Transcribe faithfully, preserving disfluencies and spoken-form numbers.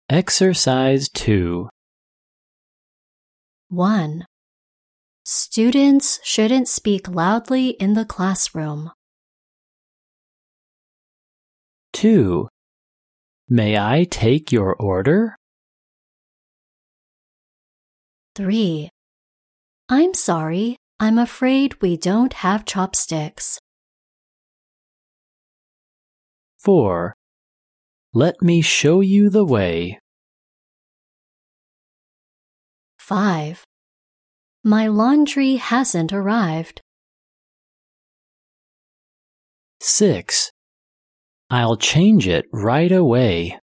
Exercise two. one. Students shouldn't speak loudly in the classroom. two. May I take your order? three. I'm sorry, I'm afraid we don't have chopsticks. four. Let me show you the way. five. My laundry hasn't arrived. six. I'll change it right away.